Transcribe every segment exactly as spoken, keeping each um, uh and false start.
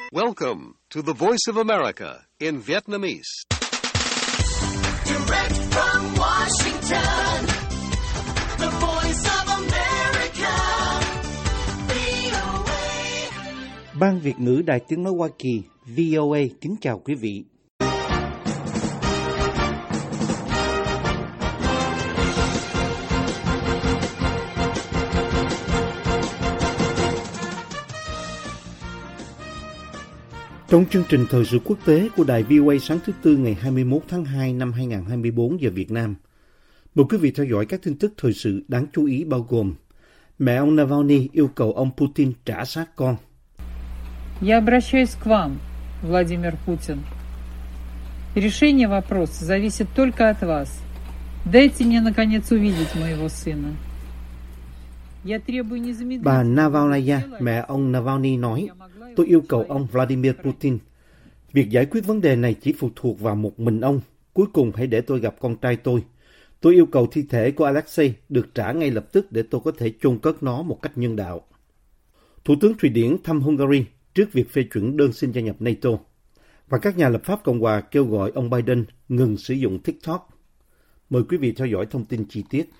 Welcome to the Voice of America in Vietnamese. Direct from Washington, the Voice of America, vê o a. Ban Việt ngữ Đài Tiếng nói Hoa Kỳ vê o a kính chào quý vị. Trong chương trình thời sự quốc tế của đài vê o a sáng thứ Tư ngày hai mươi mốt tháng hai năm hai nghìn không trăm hai mươi tư giờ Việt Nam, mời quý vị theo dõi các tin tức thời sự đáng chú ý bao gồm: mẹ ông Navalny yêu cầu ông Putin trả xác con. Я обращаюсь к вам, Владимир Путин. Решение вопроса зависит только от вас. Дайте мне, наконец, увидеть моего сына. Я требую незамедлительного... Bà Navalnaya, mẹ ông Navalny nói, tôi yêu cầu ông Vladimir Putin. Việc giải quyết vấn đề này chỉ phụ thuộc vào một mình ông. Cuối cùng hãy để tôi gặp con trai tôi. Tôi yêu cầu thi thể của Alexei được trả ngay lập tức để tôi có thể chôn cất nó một cách nhân đạo. Thủ tướng Thụy Điển thăm Hungary trước việc phê chuẩn đơn xin gia nhập NATO. Và các nhà lập pháp Cộng hòa kêu gọi ông Biden ngừng sử dụng TikTok. Mời quý vị theo dõi thông tin chi tiết.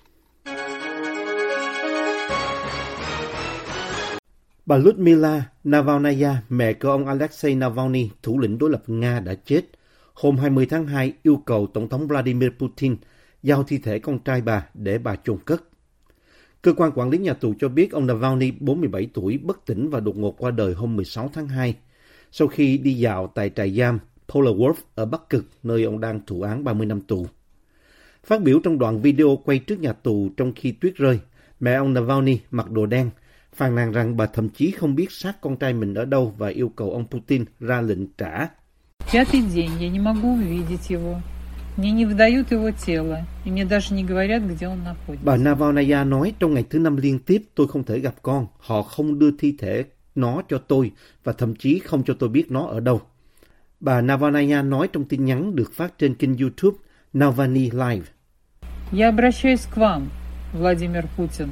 Bà Lyudmila Navalnaya, mẹ của ông Alexei Navalny, thủ lĩnh đối lập Nga đã chết, hôm hai mươi tháng hai yêu cầu Tổng thống Vladimir Putin giao thi thể con trai bà để bà chôn cất. Cơ quan quản lý nhà tù cho biết ông Navalny, bốn mươi bảy tuổi, bất tỉnh và đột ngột qua đời hôm mười sáu tháng hai, sau khi đi dạo tại trại giam Polaworth ở Bắc Cực, nơi ông đang thụ án ba mươi năm tù. Phát biểu trong đoạn video quay trước nhà tù trong khi tuyết rơi, mẹ ông Navalny mặc đồ đen, phàn nàn rằng bà thậm chí không biết xác con trai mình ở đâu và yêu cầu ông Putin ra lệnh trả. Пятый день я не могу увидеть его. Мне не выдают его тело, и мне даже не говорят, где он находится. Bà Navalnaya nói trong ngày thứ năm liên tiếp tôi không thể gặp con. Họ không đưa thi thể nó cho tôi và thậm chí không cho tôi biết nó ở đâu. Bà Navalnaya nói trong tin nhắn được phát trên kênh YouTube Navalny Live. Я обращаюсь к вам, Владимир Путин.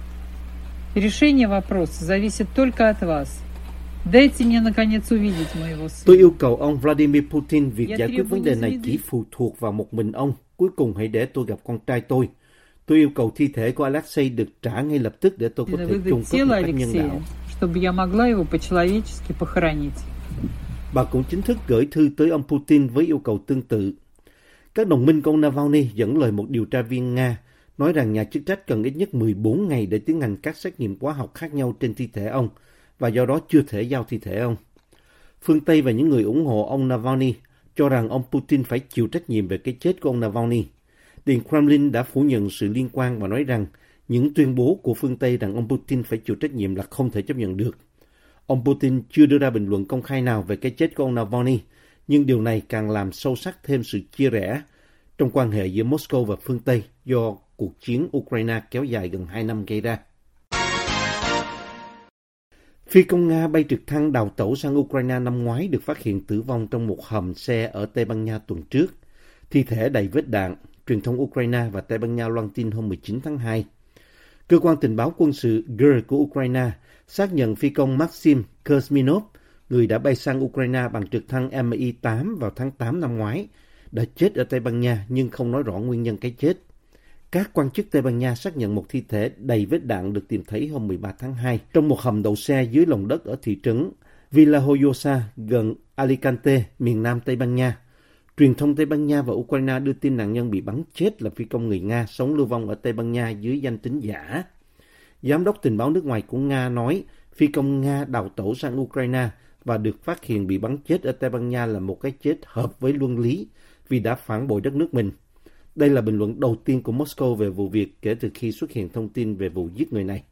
Решение вопроса зависит только от вас. Дайте мне, наконец, увидеть моего сына. Tôi yêu cầu ông Vladimir Putin, việc giải quyết vấn đề này chỉ phụ thuộc vào một mình ông. Cuối cùng hãy để tôi gặp con trai tôi. Tôi yêu cầu thi thể của Alexei được trả ngay lập tức để tôi có thể chôn cất một cách nhân đạo. Чтобы я могла его по-человечески похоронить. Bà cũng chính thức gửi thư tới ông Putin với yêu cầu tương tự. Các đồng minh của ông Navalny dẫn lời một điều tra viên Nga nói rằng nhà chức trách cần ít nhất mười bốn ngày để tiến hành các xét nghiệm hóa học khác nhau trên thi thể ông, và do đó chưa thể giao thi thể ông. Phương Tây và những người ủng hộ ông Navalny cho rằng ông Putin phải chịu trách nhiệm về cái chết của ông Navalny. Điện Kremlin đã phủ nhận sự liên quan và nói rằng những tuyên bố của phương Tây rằng ông Putin phải chịu trách nhiệm là không thể chấp nhận được. Ông Putin chưa đưa ra bình luận công khai nào về cái chết của ông Navalny, nhưng điều này càng làm sâu sắc thêm sự chia rẽ trong quan hệ giữa Moscow và phương Tây do cuộc chiến Ukraine kéo dài gần hai năm gây ra. Phi công Nga bay trực thăng đào tẩu sang Ukraine năm ngoái được phát hiện tử vong trong một hầm xe ở Tây Ban Nha tuần trước. Thi thể đầy vết đạn, truyền thông Ukraine và Tây Ban Nha loan tin hôm mười chín tháng hai. Cơ quan tình báo quân sự G R của Ukraine xác nhận phi công Maxim Kuzminov, người đã bay sang Ukraine bằng trực thăng M I tám vào tháng tám năm ngoái, đã chết ở Tây Ban Nha nhưng không nói rõ nguyên nhân cái chết. Các quan chức Tây Ban Nha xác nhận một thi thể đầy vết đạn được tìm thấy hôm mười ba tháng hai trong một hầm đậu xe dưới lòng đất ở thị trấn Villajoyosa gần Alicante, miền nam Tây Ban Nha. Truyền thông Tây Ban Nha và Ukraine đưa tin nạn nhân bị bắn chết là phi công người Nga sống lưu vong ở Tây Ban Nha dưới danh tính giả. Giám đốc tình báo nước ngoài của Nga nói phi công Nga đào tẩu sang Ukraine và được phát hiện bị bắn chết ở Tây Ban Nha là một cái chết hợp với luân lý vì đã phản bội đất nước mình. Đây là bình luận đầu tiên của Moscow về vụ việc kể từ khi xuất hiện thông tin về vụ giết người này.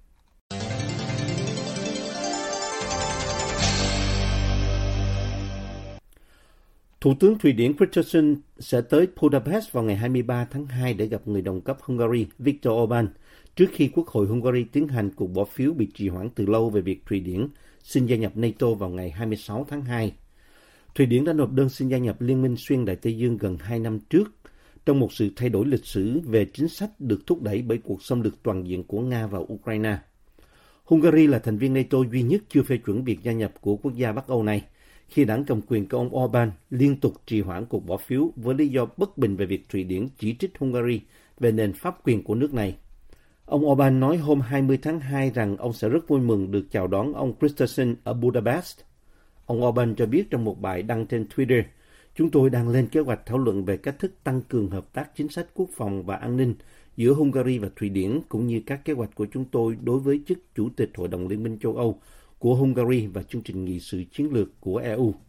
Thủ tướng Thụy Điển Kristersson sẽ tới Budapest vào ngày hai mươi ba tháng hai để gặp người đồng cấp Hungary Viktor Orbán trước khi Quốc hội Hungary tiến hành cuộc bỏ phiếu bị trì hoãn từ lâu về việc Thụy Điển xin gia nhập NATO vào ngày hai mươi sáu tháng hai. Thụy Điển đã nộp đơn xin gia nhập Liên minh xuyên Đại Tây Dương gần hai năm trước, trong một sự thay đổi lịch sử về chính sách được thúc đẩy bởi cuộc xâm lược toàn diện của Nga vào Ukraine. Hungary là thành viên NATO duy nhất chưa phê chuẩn việc gia nhập của quốc gia Bắc Âu này, khi đảng cầm quyền của ông Orbán liên tục trì hoãn cuộc bỏ phiếu với lý do bất bình về việc Thụy Điển chỉ trích Hungary về nền pháp quyền của nước này. Ông Orbán nói hôm hai mươi tháng hai rằng ông sẽ rất vui mừng được chào đón ông Kristersson ở Budapest. Ông Orbán cho biết trong một bài đăng trên Twitter, chúng tôi đang lên kế hoạch thảo luận về cách thức tăng cường hợp tác chính sách quốc phòng và an ninh giữa Hungary và Thụy Điển, cũng như các kế hoạch của chúng tôi đối với chức Chủ tịch Hội đồng Liên minh châu Âu của Hungary và chương trình nghị sự chiến lược của e u.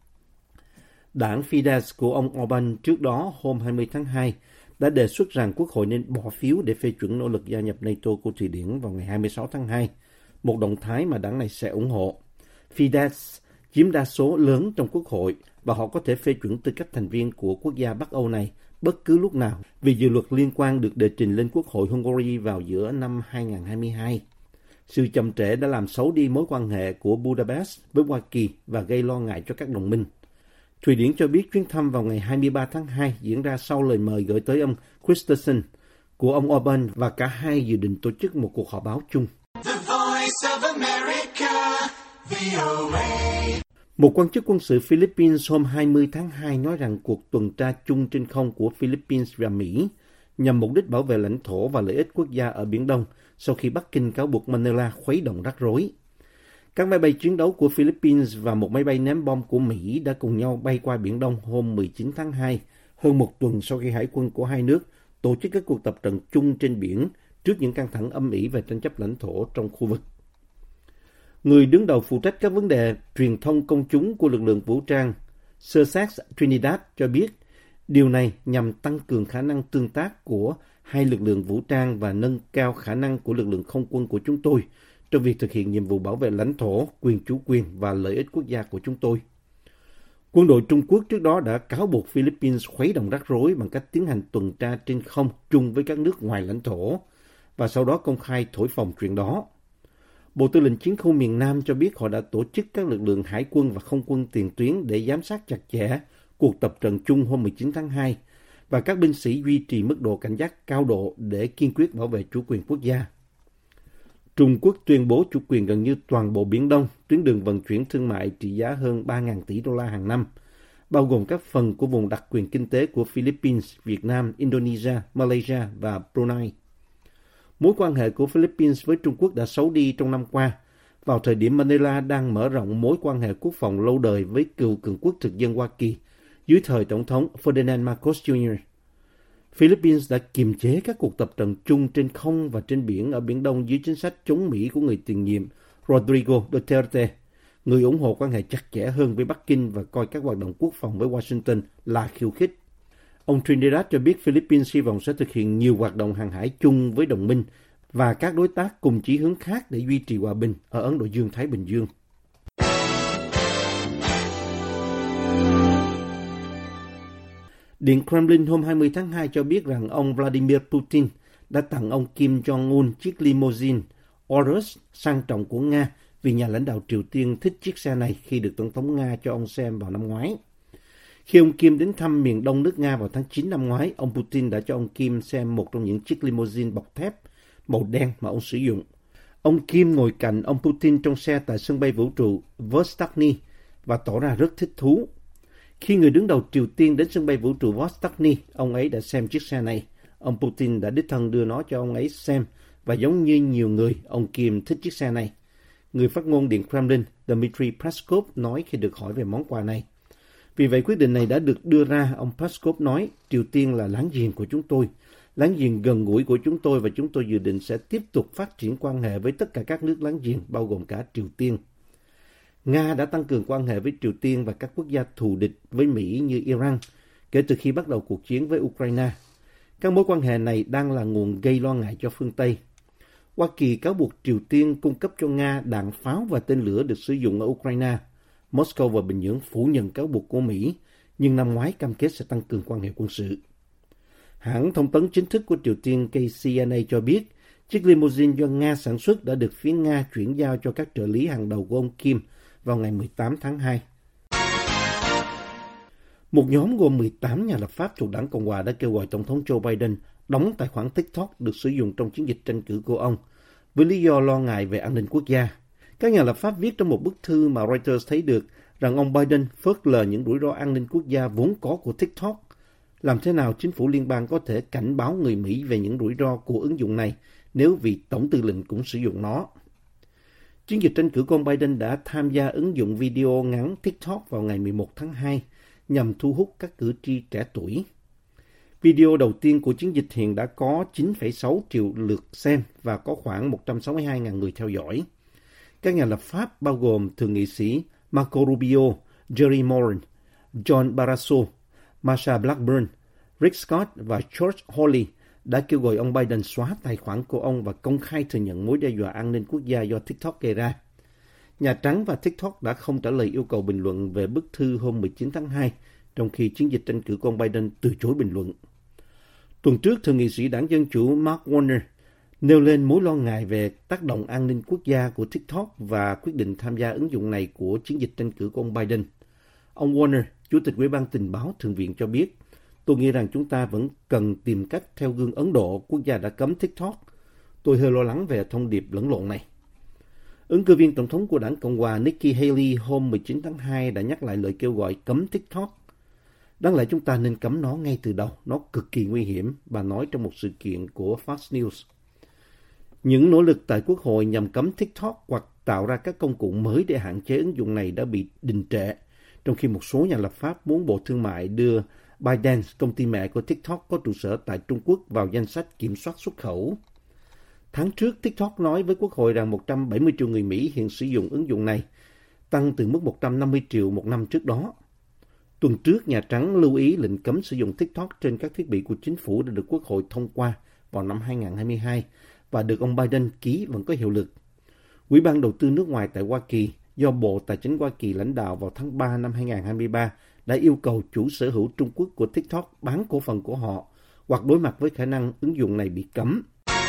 Đảng Fidesz của ông Orbán trước đó hôm hai mươi tháng hai đã đề xuất rằng Quốc hội nên bỏ phiếu để phê chuẩn nỗ lực gia nhập NATO của Thụy Điển vào ngày hai mươi sáu tháng hai, một động thái mà đảng này sẽ ủng hộ. Fidesz chiếm đa số lớn trong Quốc hội và họ có thể phê chuẩn tư cách thành viên của quốc gia Bắc Âu này bất cứ lúc nào vì dự luật liên quan được đề trình lên Quốc hội Hungary vào giữa năm hai không hai hai. Sự chậm trễ đã làm xấu đi mối quan hệ của Budapest với Hoa Kỳ và gây lo ngại cho các đồng minh. Thụy Điển cho biết chuyến thăm vào ngày hai mươi ba tháng hai diễn ra sau lời mời gửi tới ông Kristersson của ông Orbán và cả hai dự định tổ chức một cuộc họp báo chung. The Voice of America, vê o a. Một quan chức quân sự Philippines hôm hai mươi tháng hai nói rằng cuộc tuần tra chung trên không của Philippines và Mỹ nhằm mục đích bảo vệ lãnh thổ và lợi ích quốc gia ở Biển Đông sau khi Bắc Kinh cáo buộc Manila khuấy động rắc rối. Các máy bay chiến đấu của Philippines và một máy bay ném bom của Mỹ đã cùng nhau bay qua Biển Đông hôm mười chín tháng hai, hơn một tuần sau khi hải quân của hai nước tổ chức các cuộc tập trận chung trên biển trước những căng thẳng âm ỉ về tranh chấp lãnh thổ trong khu vực. Người đứng đầu phụ trách các vấn đề truyền thông công chúng của lực lượng vũ trang Sussex Trinidad cho biết điều này nhằm tăng cường khả năng tương tác của hai lực lượng vũ trang và nâng cao khả năng của lực lượng không quân của chúng tôi trong việc thực hiện nhiệm vụ bảo vệ lãnh thổ, quyền chủ quyền và lợi ích quốc gia của chúng tôi. Quân đội Trung Quốc trước đó đã cáo buộc Philippines khuấy động rắc rối bằng cách tiến hành tuần tra trên không chung với các nước ngoài lãnh thổ và sau đó công khai thổi phồng chuyện đó. Bộ Tư lệnh Chiến khu miền Nam cho biết họ đã tổ chức các lực lượng hải quân và không quân tiền tuyến để giám sát chặt chẽ cuộc tập trận chung hôm mười chín tháng hai và các binh sĩ duy trì mức độ cảnh giác cao độ để kiên quyết bảo vệ chủ quyền quốc gia. Trung Quốc tuyên bố chủ quyền gần như toàn bộ Biển Đông, tuyến đường vận chuyển thương mại trị giá hơn ba nghìn tỷ đô la hàng năm, bao gồm các phần của vùng đặc quyền kinh tế của Philippines, Việt Nam, Indonesia, Malaysia và Brunei. Mối quan hệ của Philippines với Trung Quốc đã xấu đi trong năm qua, vào thời điểm Manila đang mở rộng mối quan hệ quốc phòng lâu đời với cựu cường quốc thực dân Hoa Kỳ dưới thời Tổng thống Ferdinand Marcos Junior Philippines đã kiềm chế các cuộc tập trận chung trên không và trên biển ở Biển Đông dưới chính sách chống Mỹ của người tiền nhiệm Rodrigo Duterte, người ủng hộ quan hệ chặt chẽ hơn với Bắc Kinh và coi các hoạt động quốc phòng với Washington là khiêu khích. Ông Trinidad cho biết Philippines hy vọng sẽ thực hiện nhiều hoạt động hàng hải chung với đồng minh và các đối tác cùng chí hướng khác để duy trì hòa bình ở Ấn Độ Dương-Thái Bình Dương. Điện Kremlin hôm hai mươi tháng hai cho biết rằng ông Vladimir Putin đã tặng ông Kim Jong-un chiếc limousine Urus sang trọng của Nga vì nhà lãnh đạo Triều Tiên thích chiếc xe này khi được Tổng thống Nga cho ông xem vào năm ngoái. Khi ông Kim đến thăm miền đông nước Nga vào tháng chín năm ngoái, ông Putin đã cho ông Kim xem một trong những chiếc limousine bọc thép màu đen mà ông sử dụng. Ông Kim ngồi cạnh ông Putin trong xe tại sân bay vũ trụ Vostochny và tỏ ra rất thích thú. Khi người đứng đầu Triều Tiên đến sân bay vũ trụ Vostochny, ông ấy đã xem chiếc xe này. Ông Putin đã đích thân đưa nó cho ông ấy xem và giống như nhiều người, ông Kim thích chiếc xe này. Người phát ngôn Điện Kremlin Dmitry Peskov nói khi được hỏi về món quà này. Vì vậy quyết định này đã được đưa ra, ông Peskov nói, Triều Tiên là láng giềng của chúng tôi, láng giềng gần gũi của chúng tôi và chúng tôi dự định sẽ tiếp tục phát triển quan hệ với tất cả các nước láng giềng, bao gồm cả Triều Tiên. Nga đã tăng cường quan hệ với Triều Tiên và các quốc gia thù địch với Mỹ như Iran kể từ khi bắt đầu cuộc chiến với Ukraine. Các mối quan hệ này đang là nguồn gây lo ngại cho phương Tây. Hoa Kỳ cáo buộc Triều Tiên cung cấp cho Nga đạn pháo và tên lửa được sử dụng ở Ukraine. Moscow và Bình Nhưỡng phủ nhận cáo buộc của Mỹ, nhưng năm ngoái cam kết sẽ tăng cường quan hệ quân sự. Hãng thông tấn chính thức của Triều Tiên K C N A cho biết, chiếc limousine do Nga sản xuất đã được phía Nga chuyển giao cho các trợ lý hàng đầu của ông Kim vào ngày mười tám tháng hai. Một nhóm gồm mười tám nhà lập pháp thuộc Đảng Cộng hòa đã kêu gọi Tổng thống Joe Biden đóng tài khoản TikTok được sử dụng trong chiến dịch tranh cử của ông, với lý do lo ngại về an ninh quốc gia. Các nhà lập pháp viết trong một bức thư mà Reuters thấy được rằng ông Biden phớt lờ những rủi ro an ninh quốc gia vốn có của TikTok. Làm thế nào chính phủ liên bang có thể cảnh báo người Mỹ về những rủi ro của ứng dụng này nếu vị tổng tư lệnh cũng sử dụng nó? Chiến dịch tranh cử của ông Biden đã tham gia ứng dụng video ngắn TikTok vào ngày mười một tháng hai nhằm thu hút các cử tri trẻ tuổi. Video đầu tiên của chiến dịch hiện đã có chín phẩy sáu triệu lượt xem và có khoảng một trăm sáu mươi hai nghìn người theo dõi. Các nhà lập pháp bao gồm Thượng nghị sĩ Marco Rubio, Jerry Moran, John Barrasso, Marsha Blackburn, Rick Scott và George Hawley đã kêu gọi ông Biden xóa tài khoản của ông và công khai thừa nhận mối đe dọa an ninh quốc gia do TikTok gây ra. Nhà Trắng và TikTok đã không trả lời yêu cầu bình luận về bức thư hôm mười chín tháng hai, trong khi chiến dịch tranh cử của ông Biden từ chối bình luận. Tuần trước, Thượng nghị sĩ đảng Dân Chủ Mark Warner nêu lên mối lo ngại về tác động an ninh quốc gia của TikTok và quyết định tham gia ứng dụng này của chiến dịch tranh cử của ông Biden. Ông Warner, Chủ tịch Ủy ban Tình báo Thượng viện cho biết, tôi nghĩ rằng chúng ta vẫn cần tìm cách theo gương Ấn Độ, quốc gia đã cấm TikTok. Tôi hơi lo lắng về thông điệp lẫn lộn này. Ứng cử viên tổng thống của đảng Cộng hòa Nikki Haley hôm mười chín tháng hai đã nhắc lại lời kêu gọi cấm TikTok. Đáng lẽ chúng ta nên cấm nó ngay từ đầu, nó cực kỳ nguy hiểm, bà nói trong một sự kiện của Fox News. Những nỗ lực tại Quốc hội nhằm cấm TikTok hoặc tạo ra các công cụ mới để hạn chế ứng dụng này đã bị đình trệ, trong khi một số nhà lập pháp muốn Bộ Thương mại đưa ByteDance, công ty mẹ của TikTok có trụ sở tại Trung Quốc, vào danh sách kiểm soát xuất khẩu. Tháng trước, TikTok nói với Quốc hội rằng một trăm bảy mươi triệu người Mỹ hiện sử dụng ứng dụng này, tăng từ mức một trăm năm mươi triệu một năm trước đó. Tuần trước, Nhà Trắng lưu ý lệnh cấm sử dụng TikTok trên các thiết bị của chính phủ đã được Quốc hội thông qua vào năm hai không hai hai và được ông Biden ký vẫn có hiệu lực. Ủy ban Đầu tư nước ngoài tại Hoa Kỳ do Bộ Tài chính Hoa Kỳ lãnh đạo vào tháng ba năm hai không hai ba đã yêu cầu chủ sở hữu Trung Quốc của TikTok bán cổ phần của họ hoặc đối mặt với khả năng ứng dụng này bị cấm.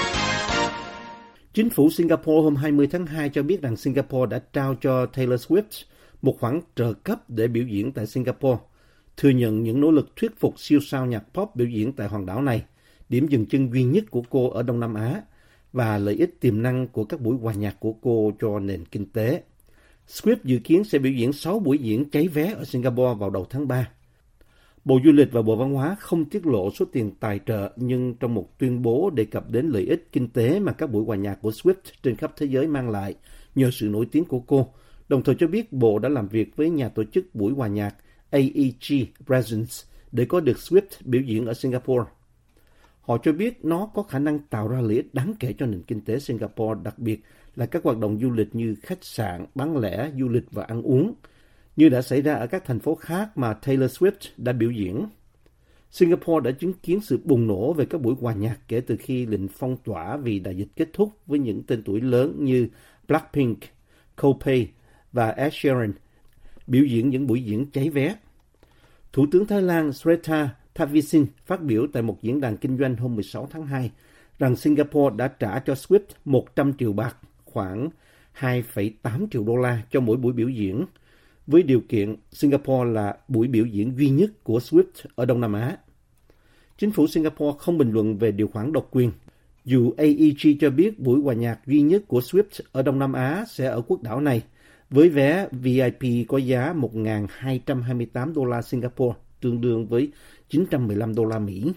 Chính phủ Singapore hôm hai mươi tháng hai cho biết rằng Singapore đã trao cho Taylor Swift một khoản trợ cấp để biểu diễn tại Singapore, thừa nhận những nỗ lực thuyết phục siêu sao nhạc pop biểu diễn tại hòn đảo này, điểm dừng chân duy nhất của cô ở Đông Nam Á, và lợi ích tiềm năng của các buổi hòa nhạc của cô cho nền kinh tế. Swift dự kiến sẽ biểu diễn sáu buổi diễn cháy vé ở Singapore vào đầu tháng ba. Bộ Du lịch và Bộ Văn hóa không tiết lộ số tiền tài trợ, nhưng trong một tuyên bố đề cập đến lợi ích kinh tế mà các buổi hòa nhạc của Swift trên khắp thế giới mang lại nhờ sự nổi tiếng của cô, đồng thời cho biết Bộ đã làm việc với nhà tổ chức buổi hòa nhạc A E G Presents để có được Swift biểu diễn ở Singapore. Họ cho biết nó có khả năng tạo ra lợi ích đáng kể cho nền kinh tế Singapore, đặc biệt là các hoạt động du lịch như khách sạn, bán lẻ, du lịch và ăn uống, như đã xảy ra ở các thành phố khác mà Taylor Swift đã biểu diễn. Singapore đã chứng kiến sự bùng nổ về các buổi hòa nhạc kể từ khi lệnh phong tỏa vì đại dịch kết thúc, với những tên tuổi lớn như Blackpink, Coldplay và Ed Sheeran biểu diễn những buổi diễn cháy vé. Thủ tướng Thái Lan Srettha Thavisin phát biểu tại một diễn đàn kinh doanh hôm mười sáu tháng hai rằng Singapore đã trả cho Swift một trăm triệu bạc, khoảng hai phẩy tám triệu đô la cho mỗi buổi biểu diễn, với điều kiện Singapore là buổi biểu diễn duy nhất của Swift ở Đông Nam Á. Chính phủ Singapore không bình luận về điều khoản độc quyền, dù A E G cho biết buổi hòa nhạc duy nhất của Swift ở Đông Nam Á sẽ ở quốc đảo này, với vé V I P có giá một nghìn hai trăm hai mươi tám đô la Singapore, tương đương với chín trăm mười lăm đô la Mỹ.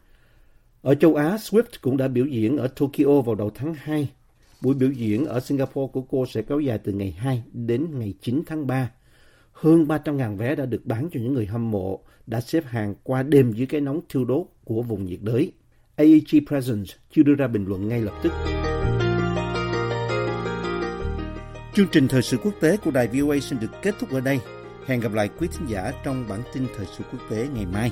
Ở châu Á, Swift cũng đã biểu diễn ở Tokyo vào đầu tháng hai. Buổi biểu diễn ở Singapore của cô sẽ kéo dài từ ngày hai đến ngày chín tháng ba. Hơn ba trăm nghìn vé đã được bán cho những người hâm mộ đã xếp hàng qua đêm dưới cái nóng thiêu đốt của vùng nhiệt đới. A E G Presents chưa đưa ra bình luận ngay lập tức. Chương trình Thời sự quốc tế của đài V O A xin được kết thúc ở đây. Hẹn gặp lại quý thính giả trong bản tin Thời sự quốc tế ngày mai.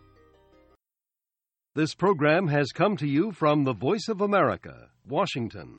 This program has come to you from the Voice of America, Washington.